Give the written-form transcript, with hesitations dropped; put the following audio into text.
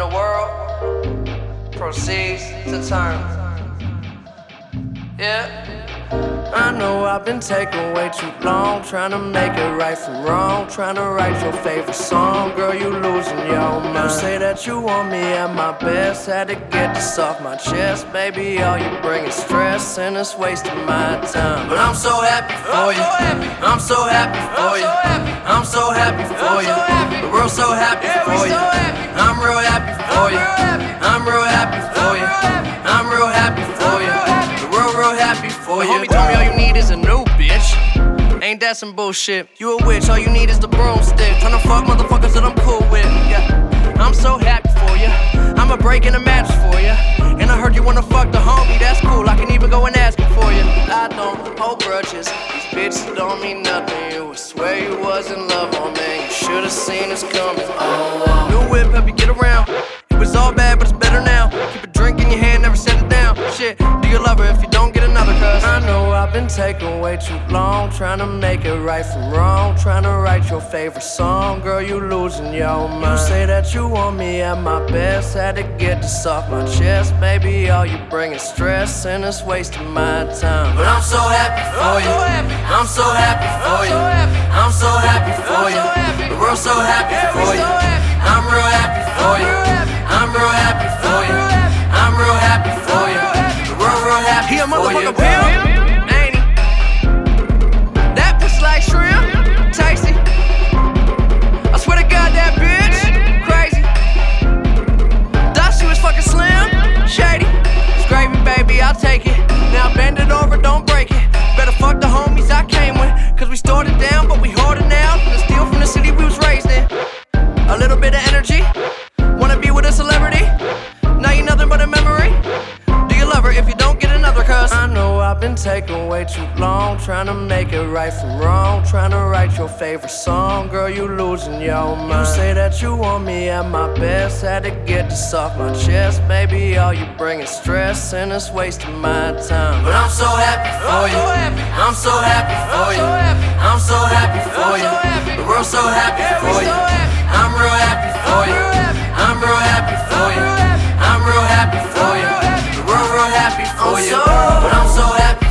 the world proceeds to turn. Yeah. I know I've been taking way too long, trying to make it right from wrong, trying to write your favorite song. Girl, you losing your mind. You say that you want me at my best, had to get this off my chest. Baby, all you bring is stress, and it's wasting my time. But I'm so happy for you, I'm so happy for you, I'm so happy for you, the world's so happy for you. I'm real happy for you, I'm real happy for you, I'm real happy for you, the world real happy for you. The homie told me all you need is a new bitch. Ain't that some bullshit? You a witch, all you need is the broomstick. Tryna fuck motherfuckers that I'm cool with. Yeah, I'm so happy for you. I'ma break in a match for you. And I heard you wanna fuck the homie, that's cool. I can even go and ask him for you. I don't hold grudges, these bitches don't mean nothing. You would swear you was in love, oh man. You should've seen us coming. Oh, new whip, help you get around. It was all bad, but it's better now. Keep a drink in your hand, never set it down. Shit, do you love her if you don't get another? Cause I know I've been taking way too long, trying to make it right from wrong, trying to write your favorite song. Girl, you losing your mind. You say that you want me at my best, had to get this off my chest. Baby, all you bring is stress, and it's wasting my time. But I'm so happy for you, I'm so happy for you, I'm so happy for you, the world's so happy for you. I'm real happy for you, I'm real happy for you, I'm real happy for you, the world real happy for you. He a motherfucker pimp, ain't he? That pussy like shrimp, tasty. I swear to God that bitch crazy. Thought she was fucking slim, shady. It's gravy, baby, I'll take it. Now bend it over, don't break it. Better fuck the homies I came with, cause we started down, but we hoarding now. And steal from the city we was raised in. A little bit of energy, wanna be with a celebrity. Now you nothing but a memory. Do you love her if you don't get another? Cause I know I've been taking way too long, trying to make it right from wrong, trying to write your favorite song. Girl, you losing your mind. You say that you want me at my best, had to get this off my chest. Baby, all you bring is stress, and it's wasting my time. But I'm so happy for you, I'm so happy for you, I'm so happy for you, the world's so happy for you. I'm real happy for you, I'm real happy for you, I'm real happy for you, the world real happy for you. But I'm so happy